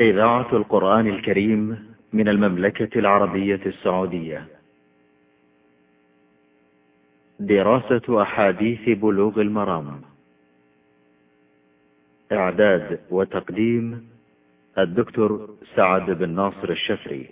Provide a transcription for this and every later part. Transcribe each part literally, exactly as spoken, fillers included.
إذاعة القرآن الكريم من المملكة العربية السعودية. دراسة أحاديث بلوغ المرام. إعداد وتقديم الدكتور سعد بن ناصر الشفري.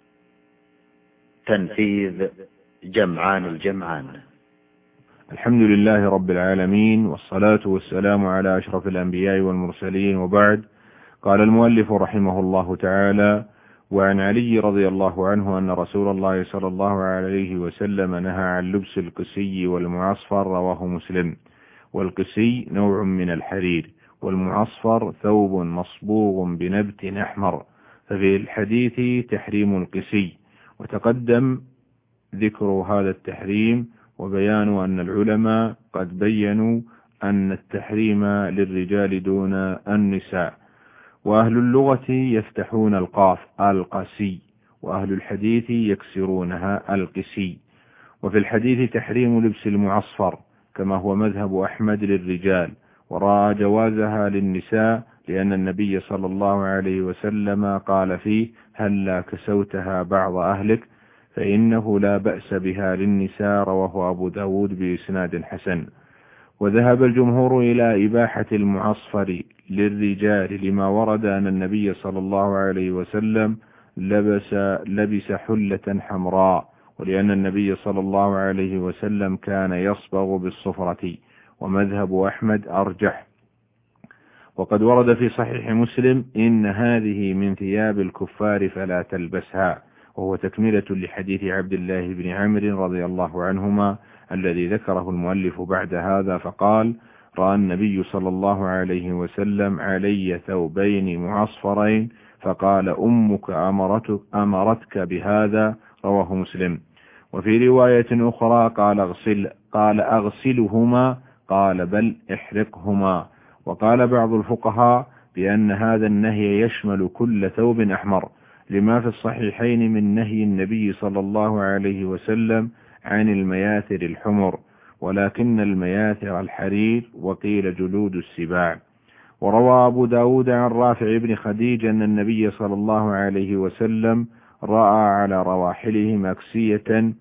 تنفيذ جمعان الجمعان. الحمد لله رب العالمين، والصلاة والسلام على أشرف الأنبياء والمرسلين، وبعد. قال المؤلف رحمه الله تعالى: وعن علي رضي الله عنه أن رسول الله صلى الله عليه وسلم نهى عن لبس القسي والمعصفر، رواه مسلم. والقسي نوع من الحرير، والمعصفر ثوب مصبوغ بنبت أحمر. ففي الحديث تحريم القسي، وتقدم ذكر هذا التحريم وبيان أن العلماء قد بينوا أن التحريم للرجال دون النساء. وأهل اللغة يفتحون القاف القسي، وأهل الحديث يكسرونها القسي. وفي الحديث تحريم لبس المعصفر كما هو مذهب أحمد للرجال، ورأى جوازها للنساء لأن النبي صلى الله عليه وسلم قال فيه: هلا كسوتها بعض أهلك فإنه لا بأس بها للنساء، رواه أبو داود بإسناد حسن. وذهب الجمهور إلى إباحة المعصفر للرجال لما ورد أن النبي صلى الله عليه وسلم لبس, لبس حلة حمراء، ولأن النبي صلى الله عليه وسلم كان يصبغ بالصفرة، ومذهب أحمد أرجح. وقد ورد في صحيح مسلم: إن هذه من ثياب الكفار فلا تلبسها، وهو تكملة لحديث عبد الله بن عمرو رضي الله عنهما الذي ذكره المؤلف بعد هذا، فقال: رأى النبي صلى الله عليه وسلم علي ثوبين معصفرين فقال: أمك أمرتك, أمرتك بهذا، رواه مسلم. وفي رواية أخرى قال اغسل قال أغسلهما، قال بل احرقهما. وقال بعض الفقهاء بأن هذا النهي يشمل كل ثوب أحمر، لما في الصحيحين من نهي النبي صلى الله عليه وسلم عن المياثر الحمر، ولكن المياثر الحرير، وقيل جلود السباع. وروى أبو داود عن رافع بن خديج أن النبي صلى الله عليه وسلم رأى على رواحلهم أكسية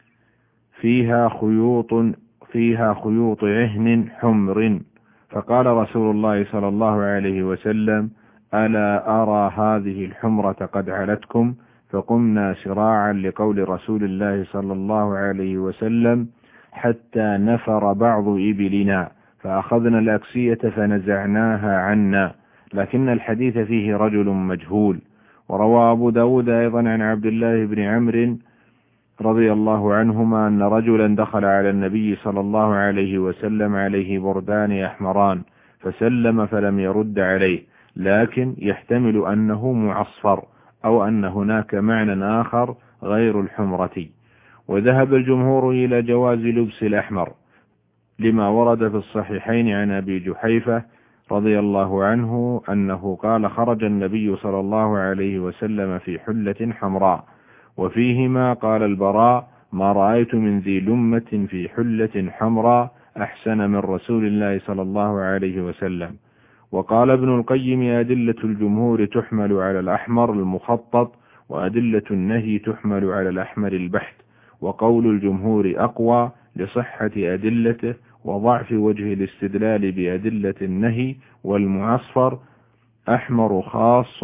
فيها خيوط فيها خيوط عهن حمر، فقال رسول الله صلى الله عليه وسلم: ألا أرى هذه الحمرة قد علتكم؟ فقمنا سراعا لقول رسول الله صلى الله عليه وسلم حتى نفر بعض إبلنا، فأخذنا الأكسية فنزعناها عنا، لكن الحديث فيه رجل مجهول. وروى أبو داود أيضا عن عبد الله بن عمرو رضي الله عنهما أن رجلا دخل على النبي صلى الله عليه وسلم عليه بردان أحمران، فسلم فلم يرد عليه، لكن يحتمل أنه معصفر أو أن هناك معنى آخر غير الحمرة. وذهب الجمهور إلى جواز لبس الأحمر لما ورد في الصحيحين عن أبي جحيفة رضي الله عنه أنه قال: خرج النبي صلى الله عليه وسلم في حلة حمراء. وفيهما قال البراء: ما رأيت من ذي لمة في حلة حمراء أحسن من رسول الله صلى الله عليه وسلم. وقال ابن القيم: أدلة الجمهور تحمل على الأحمر المخطط، وأدلة النهي تحمل على الأحمر البحت، وقول الجمهور أقوى لصحة أدلته وضعف وجه الاستدلال بأدلة النهي. والمعصفر أحمر خاص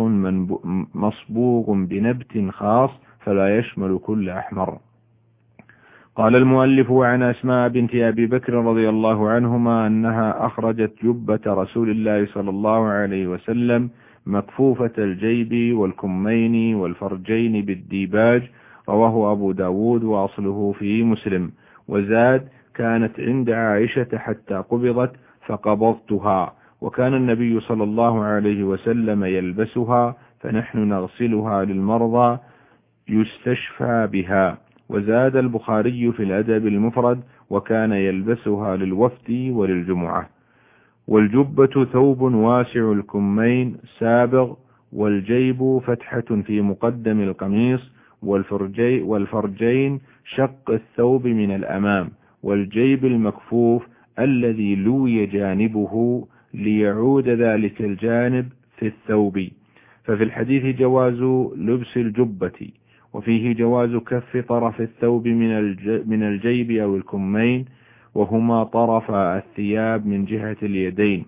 مصبوغ بنبت خاص، فلا يشمل كل أحمر. قال المؤلف: عن أسماء بنت أبي بكر رضي الله عنهما أنها أخرجت جبة رسول الله صلى الله عليه وسلم مكفوفة الجيب والكمين والفرجين بالديباج، رواه أبو داود وأصله في مسلم. وزاد: كانت عند عائشة حتى قبضت فقبضتها، وكان النبي صلى الله عليه وسلم يلبسها، فنحن نغسلها للمرضى يستشفى بها. وزاد البخاري في الأدب المفرد: وكان يلبسها للوفد وللجمعة. والجبة ثوب واسع الكمين سابغ، والجيب فتحة في مقدم القميص، والفرجي والفرجين شق الثوب من الأمام، والجيب المكفوف الذي لوي جانبه ليعود ذلك الجانب في الثوب. ففي الحديث جواز لبس الجبة، وفيه جواز كف طرف الثوب من الجيب أو الكمين، وهما طرف الثياب من جهة اليدين.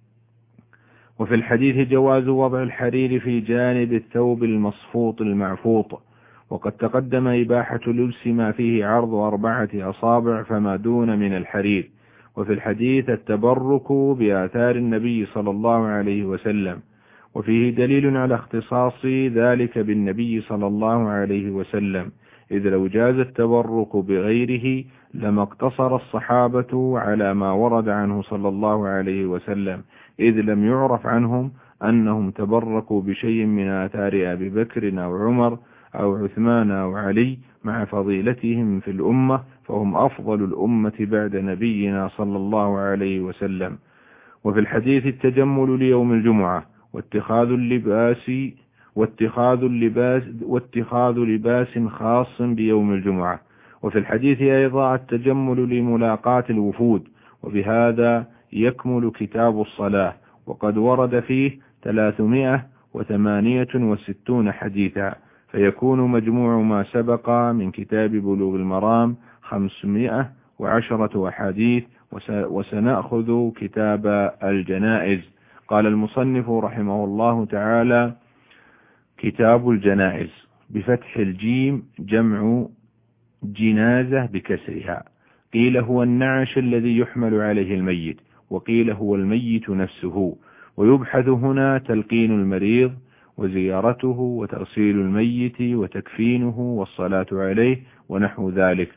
وفي الحديث جواز وضع الحرير في جانب الثوب المصفوط المعفوط، وقد تقدم إباحة لبس ما فيه عرض أربعة أصابع فما دون من الحرير. وفي الحديث التبرك بآثار النبي صلى الله عليه وسلم، وفيه دليل على اختصاص ذلك بالنبي صلى الله عليه وسلم، إذ لو جاز التبرك بغيره لما اقتصر الصحابة على ما ورد عنه صلى الله عليه وسلم، إذ لم يعرف عنهم أنهم تبركوا بشيء من آثار أبي بكر أو عمر أو عثمان أو علي، مع فضيلتهم في الأمة، فهم أفضل الأمة بعد نبينا صلى الله عليه وسلم. وفي الحديث التجمل ليوم الجمعة، واتخاذ اللباس واتخاذ اللباس واتخاذ لباس خاص بيوم الجمعة. وفي الحديث أيضا التجمل لملاقاة الوفود، وبهذا يكمل كتاب الصلاة، وقد ورد فيه ثلاثمائة وثمانية وستون حديثا، فيكون مجموع ما سبق من كتاب بلوغ المرام خمسمائة وعشرة أحاديث. وسنأخذ كتاب الجنائز. قال المصنف رحمه الله تعالى: كتاب الجنائز بفتح الجيم جمع جنازة بكسرها. قيل هو النعش الذي يحمل عليه الميت، وقيل هو الميت نفسه. ويبحث هنا تلقين المريض وزيارته وتغسيل الميت وتكفينه والصلاة عليه ونحو ذلك.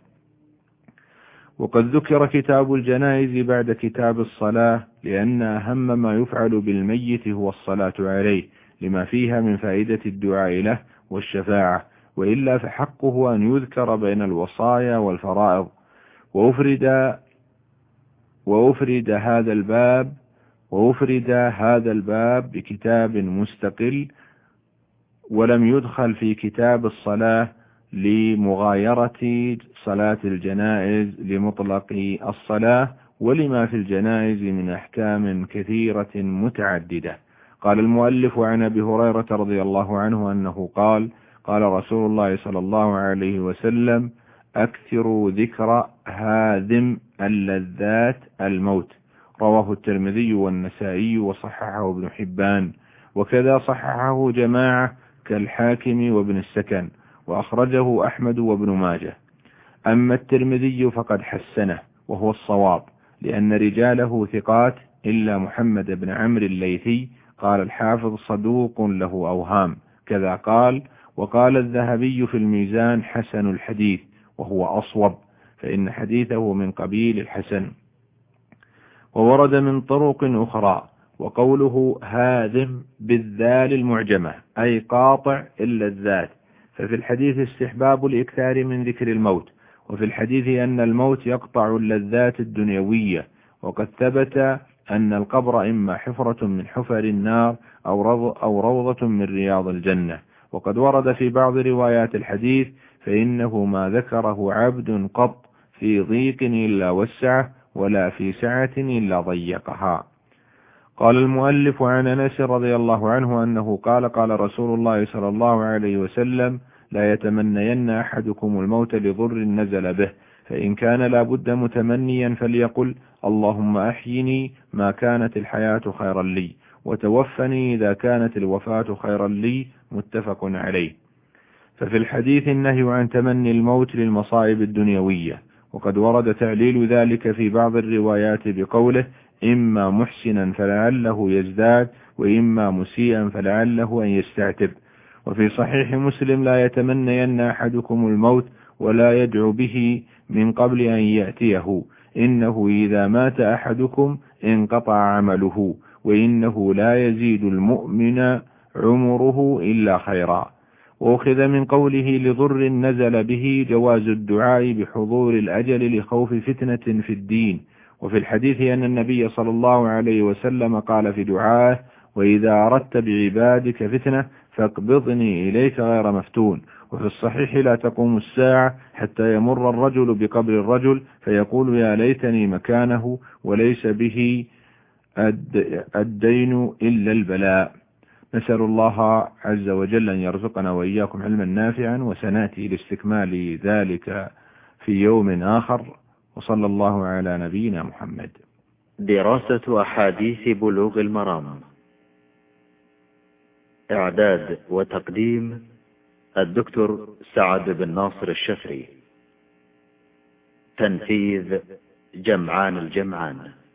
وقد ذكر كتاب الجنائز بعد كتاب الصلاة، لأن أهم ما يفعل بالميت هو الصلاة عليه، لما فيها من فائدة الدعاء له والشفاعة، وإلا فحقه أن يذكر بين الوصايا والفرائض. وأفرد وأفرد هذا الباب وأفرد هذا الباب بكتاب مستقل، ولم يدخل في كتاب الصلاة لمغايرة صلاة الجنائز لمطلق الصلاة، ولما في الجنائز من أحكام كثيرة متعددة. قال المؤلف: عن أبي هريرة رضي الله عنه أنه قال: قال رسول الله صلى الله عليه وسلم: أكثروا ذكر هاذم اللذات الموت. رواه الترمذي والنسائي وصححه ابن حبان، وكذا صححه جماعة كالحاكم وابن السكن، وأخرجه أحمد وابن ماجه. أما الترمذي فقد حسنه، وهو الصواب، لأن رجاله ثقات إلا محمد بن عمرو الليثي. قال الحافظ: صدوق له أوهام. كذا قال. وقال الذهبي في الميزان: حسن الحديث، وهو أصوب، فإن حديثه من قبيل الحسن. وورد من طرق أخرى. وقوله هاذم بالذال المعجمة أي قاطع إلا الذات، ففي الحديث استحباب الإكثار من ذكر الموت، وفي الحديث أن الموت يقطع اللذات الدنيوية. وقد ثبت أن القبر إما حفرة من حفر النار أو روضة من رياض الجنة. وقد ورد في بعض روايات الحديث: فإنه ما ذكره عبد قط في ضيق إلا وسعه، ولا في سعة إلا ضيقها. قال المؤلف: عن أنس رضي الله عنه أنه قال: قال رسول الله صلى الله عليه وسلم: لا يتمنين أحدكم الموت لضر نزل به، فإن كان لا بد متمنيا فليقل: اللهم أحيني ما كانت الحياة خيرا لي، وتوفني إذا كانت الوفاة خيرا لي. متفق عليه. ففي الحديث النهي عن تمني الموت للمصائب الدنيوية، وقد ورد تعليل ذلك في بعض الروايات بقوله: إما محسنا فلعله يزداد، وإما مسيئا فلعله أن يستعتب. وفي صحيح مسلم: لا يتمنين أحدكم الموت ولا يدعو به من قبل أن يأتيه، إنه إذا مات أحدكم انقطع عمله، وإنه لا يزيد المؤمن عمره إلا خيرا. وأخذ من قوله لضر نزل به جواز الدعاء بحضور الأجل لخوف فتنة في الدين. وفي الحديث أن النبي صلى الله عليه وسلم قال في دعائه: وإذا أردت بعبادك فتنة فاقبضني إليك غير مفتون. وفي الصحيح: لا تقوم الساعة حتى يمر الرجل بقبر الرجل فيقول: يا ليتني مكانه، وليس به الدين إلا البلاء. نسأل الله عز وجل أن يرزقنا وإياكم علما نافعا، وسنأتي لاستكمال ذلك في يوم آخر. وصلى الله على نبينا محمد. دراسة أحاديث بلوغ المرام، إعداد وتقديم الدكتور سعد بن ناصر الشفري، تنفيذ جمعان الجمعان.